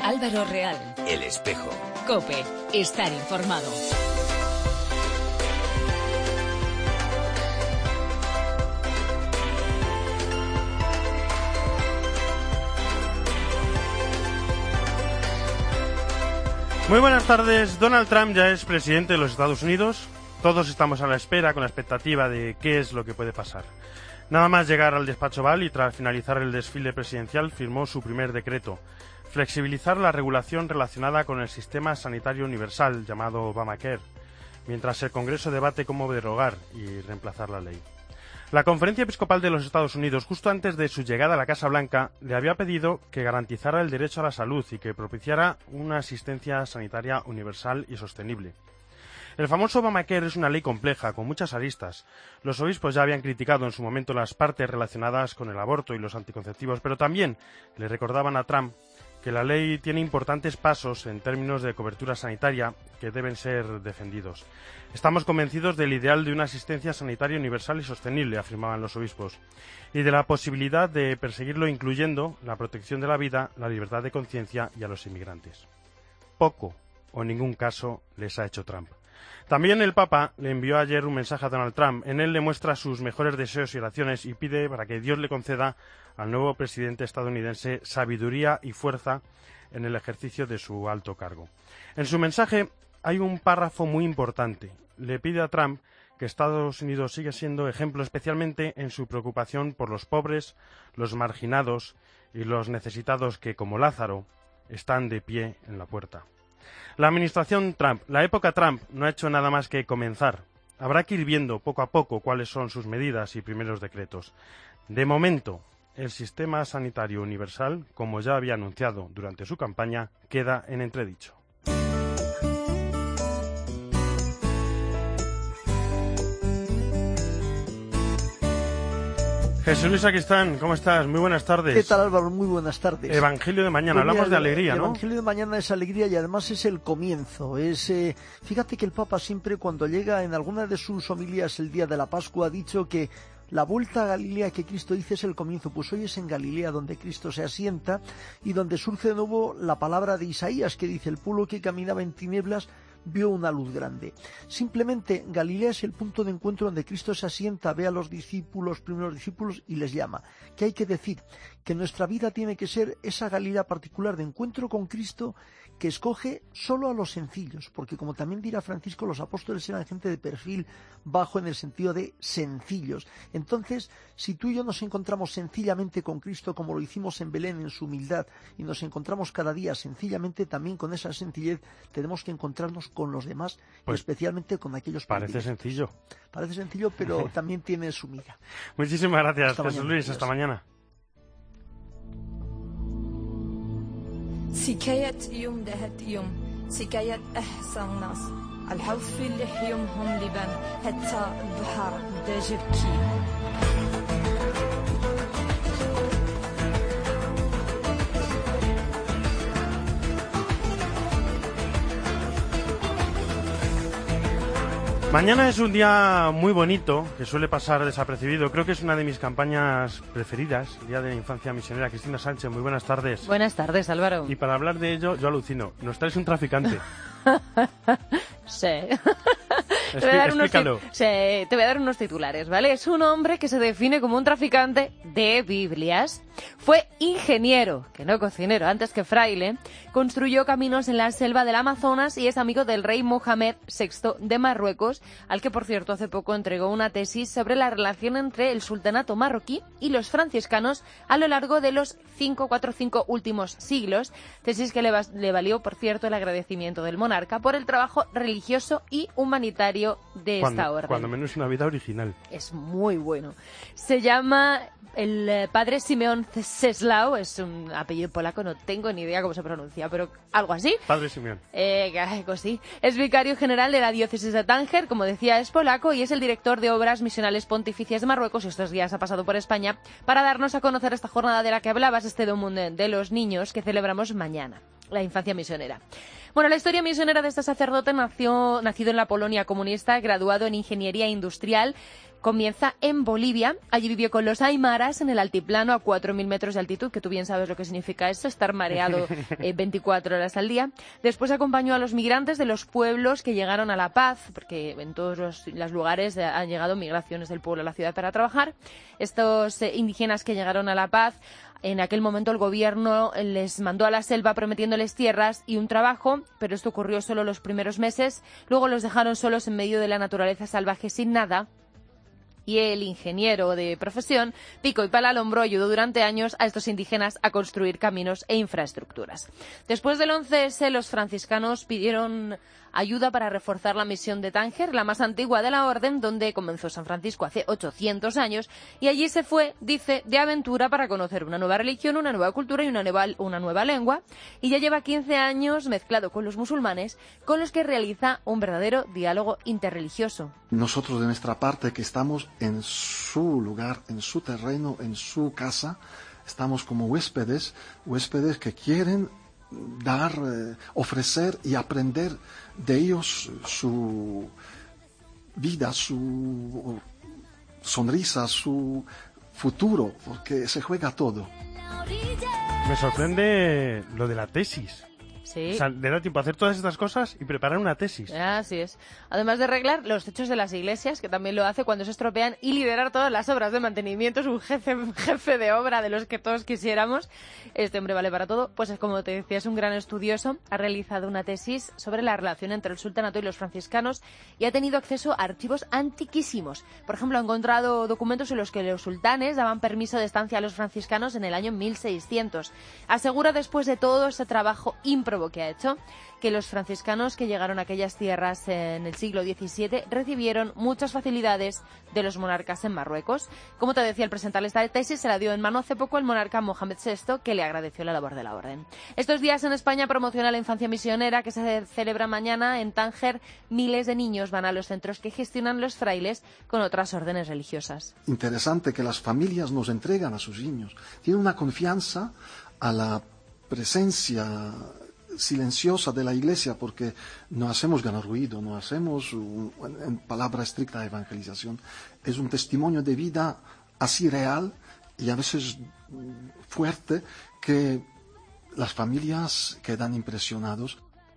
Álvaro Real. El Espejo. COPE. Estar informado. Muy buenas tardes. Donald Trump ya es presidente de los Estados Unidos. Todos estamos a la espera, con la expectativa de qué es lo que puede pasar. Nada más llegar al despacho Oval y tras finalizar el desfile presidencial firmó su primer decreto: flexibilizar la regulación relacionada con el sistema sanitario universal llamado Obamacare, mientras el Congreso debate cómo derogar y reemplazar la ley. La Conferencia Episcopal de los Estados Unidos, justo antes de su llegada a la Casa Blanca, le había pedido que garantizara el derecho a la salud y que propiciara una asistencia sanitaria universal y sostenible. El famoso Obamacare es una ley compleja, con muchas aristas. Los obispos ya habían criticado en su momento las partes relacionadas con el aborto y los anticonceptivos, pero también le recordaban a Trump que la ley tiene importantes pasos en términos de cobertura sanitaria que deben ser defendidos. Estamos convencidos del ideal de una asistencia sanitaria universal y sostenible, afirmaban los obispos, y de la posibilidad de perseguirlo incluyendo la protección de la vida, la libertad de conciencia y a los inmigrantes. Poco o en ningún caso les ha hecho Trump. También el Papa le envió ayer un mensaje a Donald Trump. En él le muestra sus mejores deseos y oraciones y pide para que Dios le conceda al nuevo presidente estadounidense sabiduría y fuerza en el ejercicio de su alto cargo. En su mensaje hay un párrafo muy importante. Le pide a Trump que Estados Unidos siga siendo ejemplo especialmente en su preocupación por los pobres, los marginados y los necesitados que, como Lázaro, están de pie en la puerta. La administración Trump, la época Trump, no ha hecho nada más que comenzar. Habrá que ir viendo poco a poco cuáles son sus medidas y primeros decretos. De momento, el sistema sanitario universal, como ya había anunciado durante su campaña, queda en entredicho. Jesús Luis Sacristán, ¿cómo estás? Muy buenas tardes. ¿Qué tal, Álvaro? Muy buenas tardes. Evangelio de mañana, hablamos de alegría, ¿no? El Evangelio de mañana es alegría y además es el comienzo. Fíjate que el Papa siempre cuando llega en alguna de sus homilías el día de la Pascua ha dicho que la vuelta a Galilea que Cristo dice es el comienzo, pues hoy es en Galilea donde Cristo se asienta y donde surge de nuevo la palabra de Isaías que dice: el pueblo que caminaba en tinieblas vio una luz grande. Simplemente Galilea es el punto de encuentro donde Cristo se asienta, ve a los discípulos, primeros discípulos, y les llama. ¿Qué hay que decir? Que nuestra vida tiene que ser esa Galilea particular de encuentro con Cristo que escoge solo a los sencillos, porque como también dirá Francisco, los apóstoles eran gente de perfil bajo en el sentido de sencillos. Entonces, si tú y yo nos encontramos sencillamente con Cristo como lo hicimos en Belén en su humildad y nos encontramos cada día sencillamente, también con esa sencillez tenemos que encontrarnos con los demás, pues, y especialmente con aquellos parece sencillo. Parece sencillo, pero también tiene su miga. Muchísimas gracias, Jesús Luis. Hasta mañana. سكاية يوم دهت يوم سكاية أحسن ناس الحوث في اللي يومهم لبان حتى البحر داجبكي. Mañana es un día muy bonito, que suele pasar desapercibido. Creo que es una de mis campañas preferidas, Día de la Infancia Misionera. Cristina Sánchez, muy buenas tardes. Buenas tardes, Álvaro. Y para hablar de ello, yo alucino. Nos traes un traficante. Sí. Explícalo. Te voy a dar unos titulares, ¿vale? Es un hombre que se define como un traficante de Biblias. Fue ingeniero, que no cocinero, antes que fraile. Construyó caminos en la selva del Amazonas y es amigo del rey Mohamed VI de Marruecos, al que, por cierto, hace poco entregó una tesis sobre la relación entre el sultanato marroquí y los franciscanos a lo largo de los 5 últimos siglos. Tesis que le valió, por cierto, el agradecimiento del monarca por el trabajo religioso y humanitario de esta orden. Cuando menos una vida original. Es muy bueno. Se llama el padre Simeón Czeslaw, es un apellido polaco, no tengo ni idea cómo se pronuncia, pero algo así. Padre Simeón. Sí. Es vicario general de la diócesis de Tánger, como decía, es polaco y es el director de Obras Misionales Pontificias de Marruecos, y estos días ha pasado por España para darnos a conocer esta jornada de la que hablabas, este Domun de los niños que celebramos mañana, la infancia misionera. Bueno, la historia misionera de este sacerdote nacido en la Polonia comunista, graduado en Ingeniería Industrial, Comienza en Bolivia. Allí vivió con los aymaras en el altiplano a 4.000 metros de altitud, que tú bien sabes lo que significa eso, estar mareado 24 horas al día. Después acompañó a los migrantes de los pueblos que llegaron a La Paz, porque en todos los lugares han llegado migraciones del pueblo a la ciudad para trabajar. Estos indígenas que llegaron a La Paz, en aquel momento el gobierno les mandó a la selva prometiéndoles tierras y un trabajo, pero esto ocurrió solo los primeros meses. Luego los dejaron solos en medio de la naturaleza salvaje sin nada. Y el ingeniero de profesión, pico y pala al hombro, ayudó durante años a estos indígenas a construir caminos e infraestructuras. Después del 11S, los franciscanos pidieron ayuda para reforzar la misión de Tánger, la más antigua de la orden, donde comenzó San Francisco hace 800 años, y allí se fue, dice, de aventura para conocer una nueva religión, una nueva cultura y una nueva lengua, y ya lleva 15 años mezclado con los musulmanes, con los que realiza un verdadero diálogo interreligioso. Nosotros de nuestra parte, que estamos en su lugar, en su terreno, en su casa, estamos como huéspedes que quieren dar, ofrecer y aprender de ellos su vida, su sonrisa, su futuro, porque se juega todo. Me sorprende lo de la tesis. Sí. O sea, le da tiempo a hacer todas estas cosas y preparar una tesis. Así es. Además de arreglar los techos de las iglesias, que también lo hace cuando se estropean, y liderar todas las obras de mantenimiento. Es un jefe de obra de los que todos quisiéramos. Este hombre vale para todo. Pues es como te decía, es un gran estudioso. Ha realizado una tesis sobre la relación entre el sultanato y los franciscanos y ha tenido acceso a archivos antiquísimos. Por ejemplo, ha encontrado documentos en los que los sultanes daban permiso de estancia a los franciscanos en el año 1600. Asegura, después de todo ese trabajo ímprobo que ha hecho, que los franciscanos que llegaron a aquellas tierras en el siglo XVII recibieron muchas facilidades de los monarcas en Marruecos. Como te decía, al presentar esta tesis se la dio en mano hace poco el monarca Mohamed VI, que le agradeció la labor de la orden. Estos días en España promociona la infancia misionera, que se celebra mañana en Tánger. Miles de niños van a los centros que gestionan los frailes con otras órdenes religiosas. Interesante que las familias nos entregan a sus niños. Tienen una confianza a la presencia silenciosa de la Iglesia, porque no hacemos ganar ruido, no hacemos, en palabra estricta, evangelización. Es un testimonio de vida así real y a veces fuerte, que las familias quedan impresionados.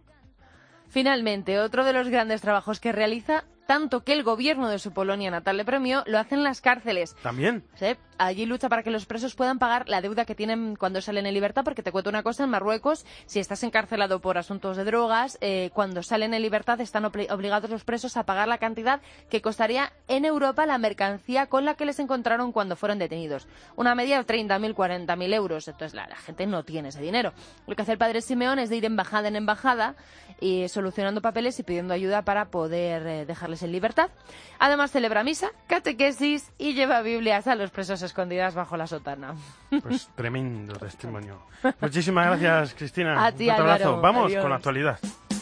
Finalmente, otro de los grandes trabajos que realiza, tanto que el gobierno de su Polonia natal le premió, lo hace en las cárceles. ¿También? Sí, allí lucha para que los presos puedan pagar la deuda que tienen cuando salen en libertad, porque te cuento una cosa, en Marruecos, si estás encarcelado por asuntos de drogas, cuando salen en libertad están obligados los presos a pagar la cantidad que costaría en Europa la mercancía con la que les encontraron cuando fueron detenidos. Una media de 30.000, 40.000 euros. Entonces la gente no tiene ese dinero. Lo que hace el padre Simeón es de ir embajada en embajada y solucionando papeles y pidiendo ayuda para poder dejarles en libertad. Además celebra misa, catequesis y lleva Biblias a los presos escondidas bajo la sotana. Pues tremendo testimonio. Muchísimas gracias, Cristina. A ti, un fuerte abrazo. Álvaro. Vamos Adiós. con la actualidad.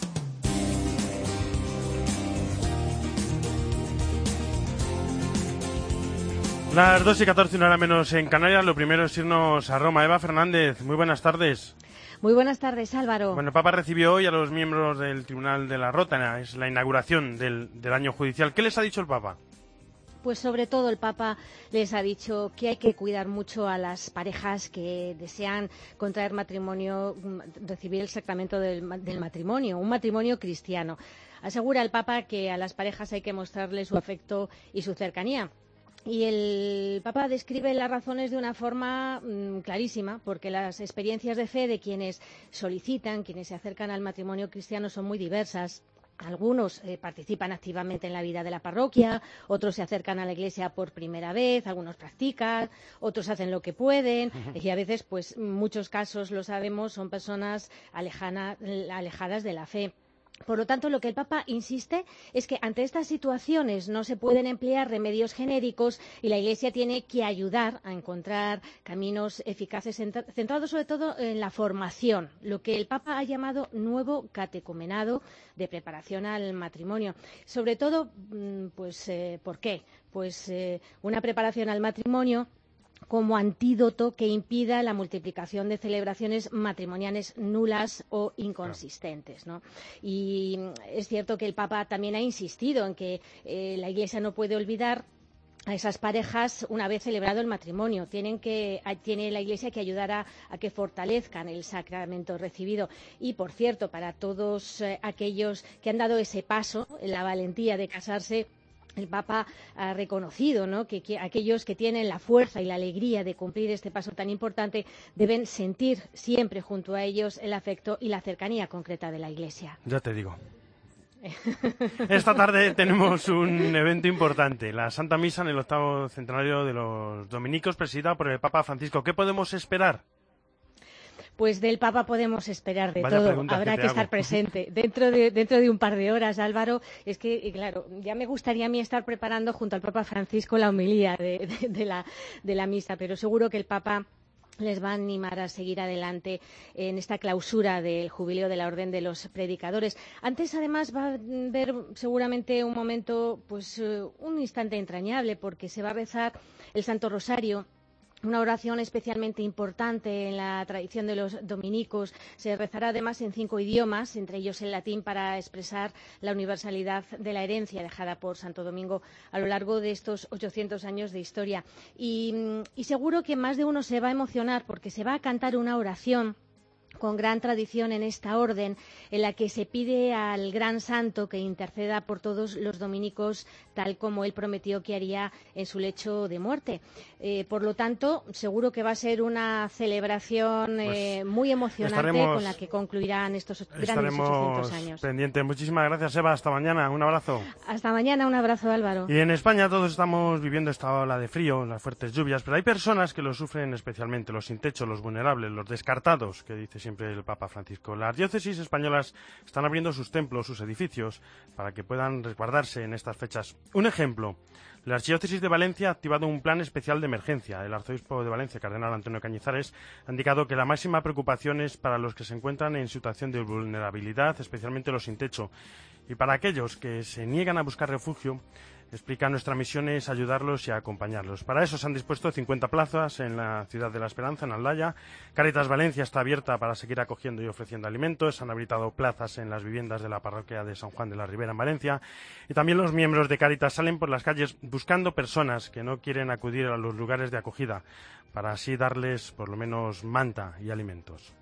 Las 2:14, una hora menos en Canarias. Lo primero es irnos a Roma. Eva Fernández, muy buenas tardes. Muy buenas tardes, Álvaro. Bueno, el Papa recibió hoy a los miembros del Tribunal de la Rota. Es la inauguración del año judicial. ¿Qué les ha dicho el Papa? Pues sobre todo el Papa les ha dicho que hay que cuidar mucho a las parejas que desean contraer matrimonio, recibir el sacramento del matrimonio, un matrimonio cristiano. Asegura el Papa que a las parejas hay que mostrarles su afecto y su cercanía. Y el Papa describe las razones de una forma clarísima, porque las experiencias de fe de quienes solicitan, quienes se acercan al matrimonio cristiano son muy diversas. Algunos participan activamente en la vida de la parroquia, otros se acercan a la Iglesia por primera vez, algunos practican, otros hacen lo que pueden, y a veces, pues, muchos casos, lo sabemos, son personas alejadas de la fe. Por lo tanto, lo que el Papa insiste es que ante estas situaciones no se pueden emplear remedios genéricos y la Iglesia tiene que ayudar a encontrar caminos eficaces centrados sobre todo en la formación, lo que el Papa ha llamado nuevo catecumenado de preparación al matrimonio. Sobre todo, pues, ¿por qué? Pues una preparación al matrimonio como antídoto que impida la multiplicación de celebraciones matrimoniales nulas o inconsistentes, ¿no? Y es cierto que el Papa también ha insistido en que la Iglesia no puede olvidar a esas parejas una vez celebrado el matrimonio. Tiene la Iglesia que ayudar a que fortalezcan el sacramento recibido. Y, por cierto, para todos aquellos que han dado ese paso, la valentía de casarse, el Papa ha reconocido, ¿no?, que aquellos que tienen la fuerza y la alegría de cumplir este paso tan importante deben sentir siempre junto a ellos el afecto y la cercanía concreta de la Iglesia. Ya te digo. Esta tarde tenemos un evento importante, la Santa Misa en el 8º centenario de los dominicos, presidida por el Papa Francisco. ¿Qué podemos esperar? Pues del Papa podemos esperar de todo. Habrá que estar presente. Dentro de un par de horas, Álvaro, es que, claro, ya me gustaría a mí estar preparando junto al Papa Francisco la homilía de la misa, pero seguro que el Papa les va a animar a seguir adelante en esta clausura del jubileo de la Orden de los Predicadores. Antes, además, va a haber seguramente un momento, pues un instante entrañable, porque se va a rezar el Santo Rosario, una oración especialmente importante en la tradición de los dominicos. Se rezará además en 5 idiomas, entre ellos el latín, para expresar la universalidad de la herencia dejada por Santo Domingo a lo largo de estos 800 años de historia. Y seguro que más de uno se va a emocionar porque se va a cantar una oración con gran tradición en esta orden, en la que se pide al gran santo que interceda por todos los dominicos, tal como él prometió que haría en su lecho de muerte. Por lo tanto, seguro que va a ser una celebración muy emocionante con la que concluirán estos grandes 800 años. Pendientes. Muchísimas gracias, Eva. Hasta mañana. Un abrazo. Hasta mañana. Un abrazo, Álvaro. Y en España todos estamos viviendo esta ola de frío, las fuertes lluvias, pero hay personas que lo sufren especialmente, los sin techo, los vulnerables, los descartados, que dice siempre el Papa Francisco. Las diócesis españolas están abriendo sus templos, sus edificios, para que puedan resguardarse en estas fechas. Un ejemplo, la Archidiócesis de Valencia ha activado un plan especial de emergencia. El arzobispo de Valencia, cardenal Antonio Cañizares, ha indicado que la máxima preocupación es para los que se encuentran en situación de vulnerabilidad, especialmente los sin techo. Y para aquellos que se niegan a buscar refugio, explica, nuestra misión es ayudarlos y acompañarlos. Para eso se han dispuesto 50 plazas en la ciudad de La Esperanza, en Aldaya. Cáritas Valencia está abierta para seguir acogiendo y ofreciendo alimentos. Se han habilitado plazas en las viviendas de la parroquia de San Juan de la Ribera, en Valencia. Y también los miembros de Cáritas salen por las calles buscando personas que no quieren acudir a los lugares de acogida, para así darles por lo menos manta y alimentos.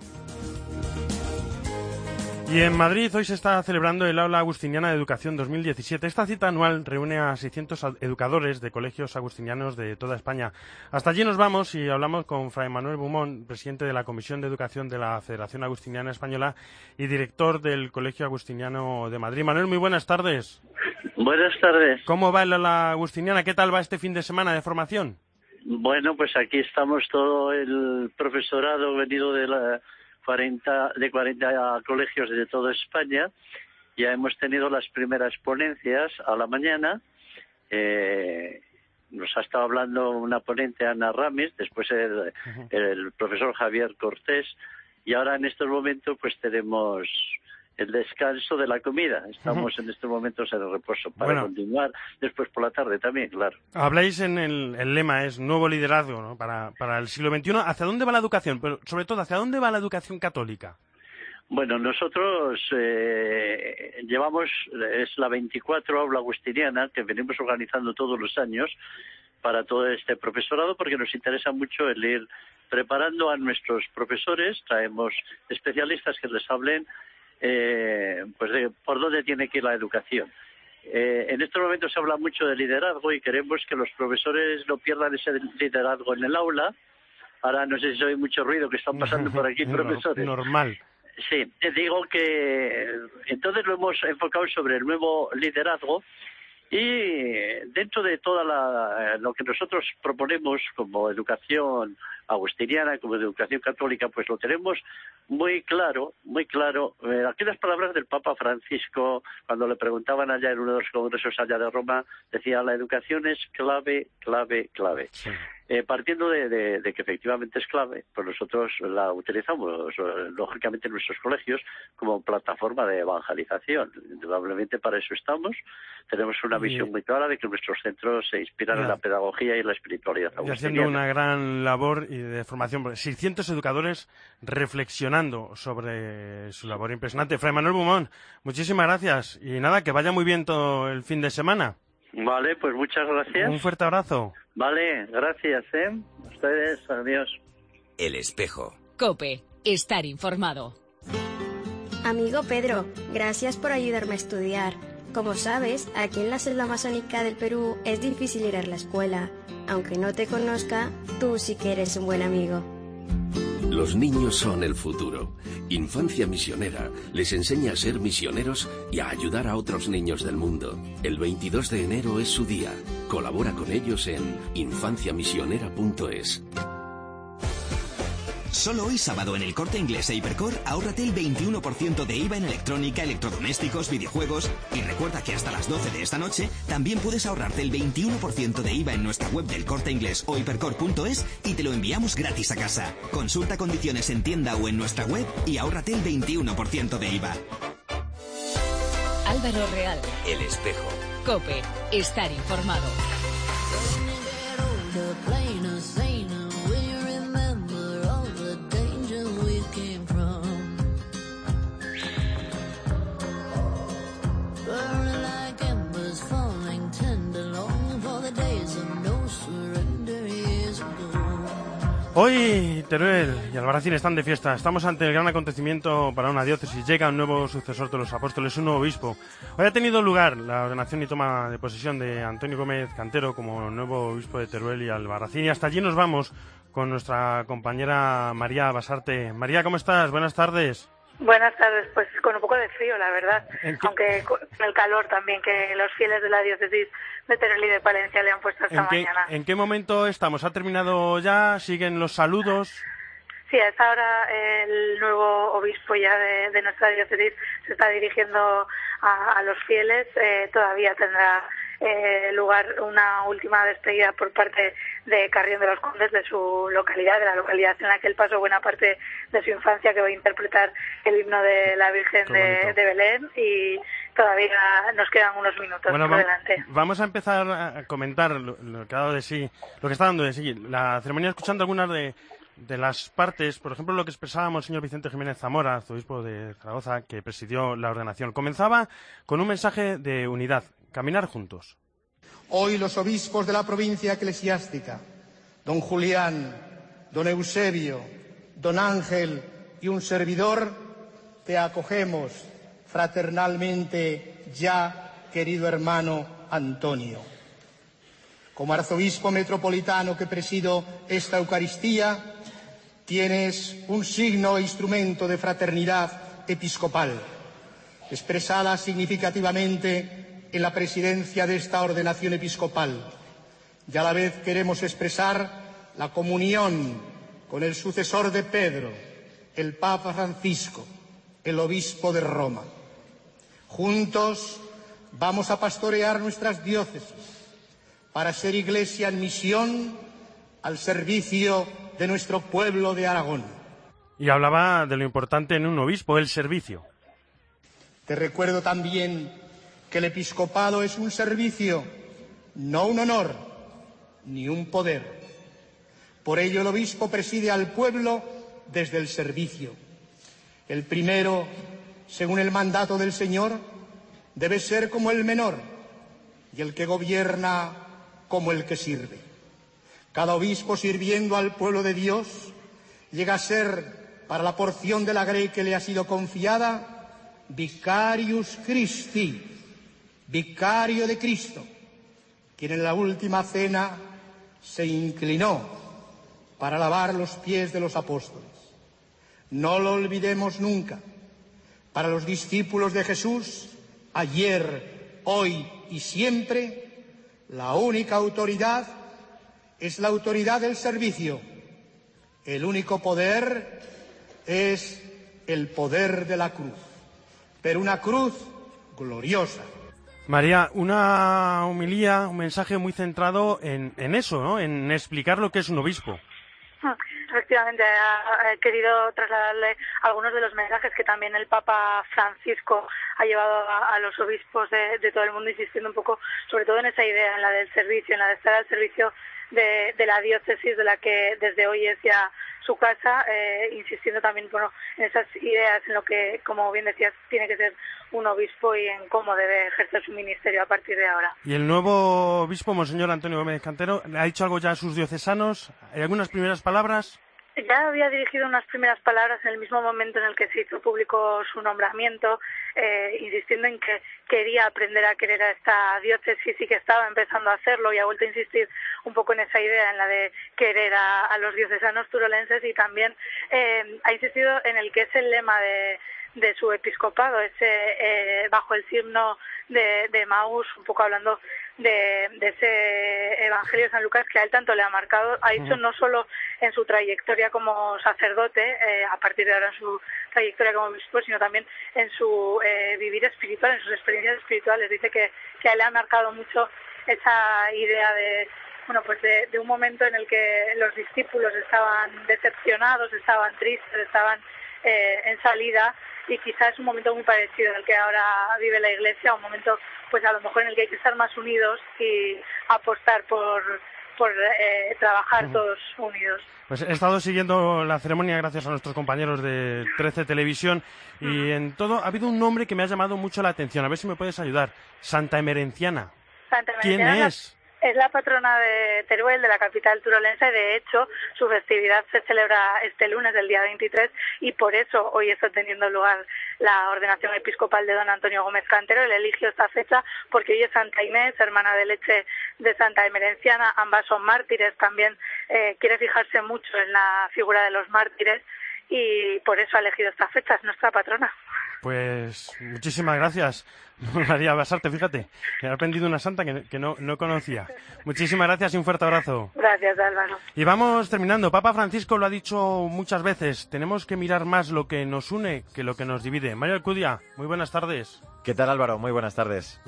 Y en Madrid hoy se está celebrando el Aula Agustiniana de Educación 2017. Esta cita anual reúne a 600 educadores de colegios agustinianos de toda España. Hasta allí nos vamos y hablamos con Fray Manuel Bumón, presidente de la Comisión de Educación de la Federación Agustiniana Española y director del Colegio Agustiniano de Madrid. Manuel, muy buenas tardes. Buenas tardes. ¿Cómo va el Aula Agustiniana? ¿Qué tal va este fin de semana de formación? Bueno, pues aquí estamos todo el profesorado venido de 40 colegios de toda España. Ya hemos tenido las primeras ponencias a la mañana. Nos ha estado hablando una ponente, Ana Ramis, después el profesor Javier Cortés, y ahora en estos momentos pues tenemos el descanso de la comida. Estamos en estos momentos en el reposo para continuar después por la tarde también, claro. Habláis en el lema, es nuevo liderazgo, ¿no?, para el siglo XXI. ¿Hacia dónde va la educación? Pero sobre todo, ¿hacia dónde va la educación católica? Bueno, nosotros llevamos, es la 24 aula agustiniana que venimos organizando todos los años para todo este profesorado, porque nos interesa mucho el ir preparando a nuestros profesores. Traemos especialistas que les hablen pues de por dónde tiene que ir la educación. En estos momentos se habla mucho de liderazgo y queremos que los profesores no pierdan ese liderazgo en el aula. Ahora no sé si oye mucho ruido que están pasando por aquí profesores. Normal. Sí, digo que entonces lo hemos enfocado sobre el nuevo liderazgo, y dentro de toda lo que nosotros proponemos como educación agustiniana, como educación católica, pues lo tenemos muy claro. Aquellas palabras del Papa Francisco, cuando le preguntaban allá en uno de los congresos allá de Roma, decía: la educación es clave. Sí. Partiendo de que efectivamente es clave, pues nosotros la utilizamos, lógicamente, en nuestros colegios como plataforma de evangelización. Indudablemente para eso estamos. Tenemos una visión muy clara de que nuestros centros se inspiran en la pedagogía y en la espiritualidad agustiniana. Y haciendo una gran labor de formación. 600 educadores reflexionando sobre su labor impresionante. Fray Manuel Bumón, muchísimas gracias. Y nada, que vaya muy bien todo el fin de semana. Vale, pues muchas gracias. Un fuerte abrazo. Vale, gracias, A ustedes, adiós. El Espejo. COPE. Estar informado. Amigo Pedro, gracias por ayudarme a estudiar. Como sabes, aquí en la selva amazónica del Perú es difícil ir a la escuela. Aunque no te conozca, tú sí que eres un buen amigo. Los niños son el futuro. Infancia Misionera les enseña a ser misioneros y a ayudar a otros niños del mundo. El 22 de enero es su día. Colabora con ellos en infanciamisionera.es. Solo hoy sábado en el Corte Inglés e Hipercor, ahórrate el 21% de IVA en electrónica, electrodomésticos, videojuegos. Y recuerda que hasta las 12 de esta noche también puedes ahorrarte el 21% de IVA en nuestra web del Corte Inglés o hipercor.es y te lo enviamos gratis a casa. Consulta condiciones en tienda o en nuestra web y ahórrate el 21% de IVA. Álvaro Real. El Espejo. COPE. Estar informado. Hoy Teruel y Albarracín están de fiesta. Estamos ante el gran acontecimiento para una diócesis. Llega un nuevo sucesor de los apóstoles, un nuevo obispo. Hoy ha tenido lugar la ordenación y toma de posesión de Antonio Gómez Cantero como nuevo obispo de Teruel y Albarracín. Y hasta allí nos vamos con nuestra compañera María Basarte. María, ¿cómo estás? Buenas tardes. Buenas tardes, pues con un poco de frío, la verdad, aunque con el calor también que los fieles de la diócesis de Teruel y de Palencia le han puesto esta mañana. ¿En qué momento estamos? ¿Ha terminado ya? ¿Siguen los saludos? Sí, a esta hora el nuevo obispo ya de nuestra diócesis se está dirigiendo a los fieles. Todavía tendrá lugar una última despedida por parte de Carrión de los Condes, de su localidad, de la localidad en la que él pasó buena parte de su infancia, que va a interpretar el himno de la Virgen de Belén, y todavía nos quedan unos minutos por delante. Vamos a empezar a comentar lo que ha dado de sí, lo que está dando de sí la ceremonia, escuchando algunas de las partes, por ejemplo, lo que expresábamos el señor Vicente Jiménez Zamora, arzobispo de Zaragoza, que presidió la ordenación. Comenzaba con un mensaje de unidad: caminar juntos. Hoy los obispos de la provincia eclesiástica, don Julián, don Eusebio, don Ángel y un servidor, te acogemos fraternalmente ya, querido hermano Antonio. Como arzobispo metropolitano que presido esta Eucaristía, tienes un signo e instrumento de fraternidad episcopal, expresada significativamente en la presidencia de esta ordenación episcopal, y a la vez queremos expresar la comunión con el sucesor de Pedro, el Papa Francisco, el obispo de Roma. Juntos vamos a pastorear nuestras diócesis para ser iglesia en misión al servicio de nuestro pueblo de Aragón. Y hablaba de lo importante en un obispo, el servicio. Te recuerdo también que el episcopado es un servicio, no un honor, ni un poder. Por ello el obispo preside al pueblo desde el servicio. El primero, según el mandato del Señor, debe ser como el menor, y el que gobierna como el que sirve. Cada obispo, sirviendo al pueblo de Dios, llega a ser, para la porción de la grey que le ha sido confiada, Vicarius Christi, vicario de Cristo, quien en la última cena se inclinó para lavar los pies de los apóstoles. No lo olvidemos nunca. Para los discípulos de Jesús, ayer, hoy y siempre, la única autoridad es la autoridad del servicio. El único poder es el poder de la cruz, pero una cruz gloriosa. María, una homilía, un mensaje muy centrado en eso, ¿no? En explicar lo que es un obispo. Efectivamente, he querido trasladarle algunos de los mensajes que también el Papa Francisco ha llevado a los obispos de todo el mundo, insistiendo un poco, sobre todo en esa idea, en la del servicio, en la de estar al servicio de la diócesis, de la que desde hoy es ya su casa, insistiendo también en esas ideas, en lo que, como bien decías, tiene que ser un obispo y en cómo debe ejercer su ministerio a partir de ahora. ¿Y el nuevo obispo, Monseñor Antonio Gómez Cantero, ha dicho algo ya a sus diocesanos? ¿Hay algunas primeras palabras? Ya había dirigido unas primeras palabras en el mismo momento en el que se hizo público su nombramiento, insistiendo en que quería aprender a querer a esta diócesis y que estaba empezando a hacerlo, y ha vuelto a insistir un poco en esa idea, en la de querer a los diocesanos turolenses, y también ha insistido en el que es el lema de su episcopado, ese bajo el signo de Maús, un poco hablando de ese Evangelio de San Lucas que a él tanto le ha marcado, ha dicho no solo en su trayectoria como sacerdote, a partir de ahora en su trayectoria como obispo, sino también en su vivir espiritual, en sus experiencias espirituales. Dice que a él le ha marcado mucho esa idea de un momento en el que los discípulos estaban decepcionados, estaban tristes, estaban en salida, y quizás es un momento muy parecido al que ahora vive la Iglesia, un momento pues a lo mejor en el que hay que estar más unidos y apostar por trabajar todos unidos. Pues he estado siguiendo la ceremonia gracias a nuestros compañeros de 13 Televisión, y en todo ha habido un nombre que me ha llamado mucho la atención, a ver si me puedes ayudar. Santa Emerenciana. Santa Emerenciana. ¿Quién es? Es la patrona de Teruel, de la capital turolense. De hecho, su festividad se celebra este lunes, el día 23, y por eso hoy está teniendo lugar la ordenación episcopal de don Antonio Gómez Cantero. Él eligió esta fecha porque hoy es Santa Inés, hermana de leche de Santa Emerenciana. Ambas son mártires. También quiere fijarse mucho en la figura de los mártires, y por eso ha elegido esta fecha. Es nuestra patrona. Pues muchísimas gracias, María Basarte, fíjate, que he aprendido una santa que no conocía. Muchísimas gracias y un fuerte abrazo. Gracias, Álvaro. Y vamos terminando. Papa Francisco lo ha dicho muchas veces, tenemos que mirar más lo que nos une que lo que nos divide. Mario Alcudia, muy buenas tardes. ¿Qué tal, Álvaro? Muy buenas tardes.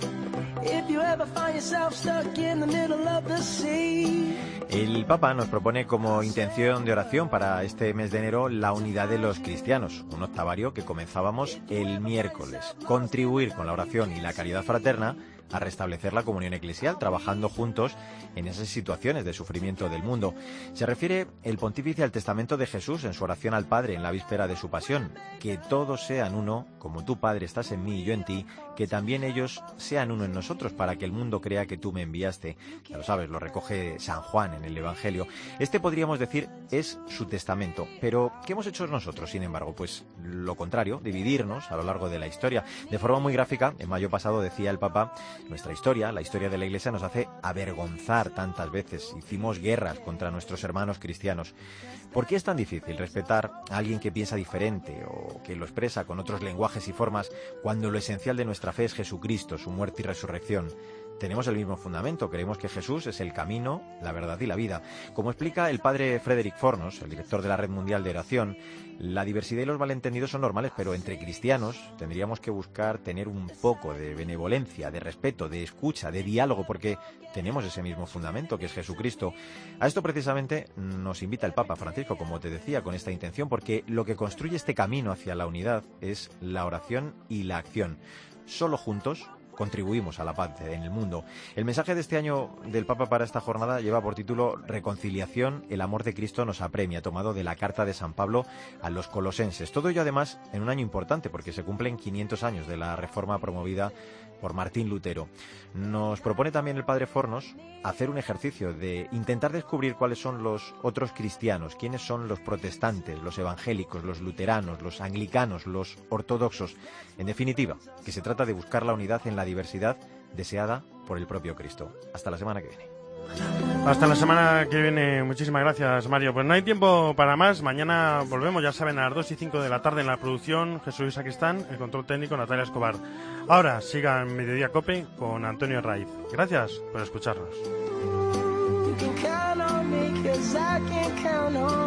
El Papa nos propone como intención de oración para este mes de enero la unidad de los cristianos, un octavario que comenzábamos el miércoles. Contribuir con la oración y la caridad fraterna a restablecer la comunión eclesial, trabajando juntos en esas situaciones de sufrimiento del mundo. Se refiere el pontífice al testamento de Jesús en su oración al Padre en la víspera de su pasión: que todos sean uno, como tú, Padre, estás en mí y yo en ti, que también ellos sean uno en nosotros, para que el mundo crea que tú me enviaste. Ya lo sabes, lo recoge San Juan en el Evangelio. Este, podríamos decir, es su testamento. Pero, ¿qué hemos hecho nosotros, sin embargo? Pues lo contrario, dividirnos a lo largo de la historia. De forma muy gráfica, en mayo pasado decía el Papa: nuestra historia, la historia de la Iglesia, nos hace avergonzar tantas veces. Hicimos guerras contra nuestros hermanos cristianos. ¿Por qué es tan difícil respetar a alguien que piensa diferente o que lo expresa con otros lenguajes y formas, cuando lo esencial de nuestra fe es Jesucristo, su muerte y resurrección? Tenemos el mismo fundamento, creemos que Jesús es el camino, la verdad y la vida. Como explica el padre Frederick Fornos, el director de la Red Mundial de Oración, la diversidad y los malentendidos son normales, pero entre cristianos tendríamos que buscar tener un poco de benevolencia, de respeto, de escucha, de diálogo, porque tenemos ese mismo fundamento que es Jesucristo. A esto precisamente nos invita el Papa Francisco, como te decía, con esta intención, porque lo que construye este camino hacia la unidad es la oración y la acción. Solo juntos contribuimos a la paz en el mundo. El mensaje de este año del Papa para esta jornada lleva por título Reconciliación, el amor de Cristo nos apremia, tomado de la carta de San Pablo a los colosenses. Todo ello, además, en un año importante, porque se cumplen 500 años de la reforma promovida por Martín Lutero. Nos propone también el padre Fornos hacer un ejercicio de intentar descubrir cuáles son los otros cristianos, quiénes son los protestantes, los evangélicos, los luteranos, los anglicanos, los ortodoxos. En definitiva, que se trata de buscar la unidad en la diversidad deseada por el propio Cristo. Hasta la semana que viene. Hasta la semana que viene. Muchísimas gracias, Mario. Pues no hay tiempo para más. Mañana volvemos, ya saben, a las 2 y 5 de la tarde en la producción. Jesús Sacristán, el control técnico, Natalia Escobar. Ahora sigan Mediodía Cope con Antonio Raiz. Gracias por escucharnos.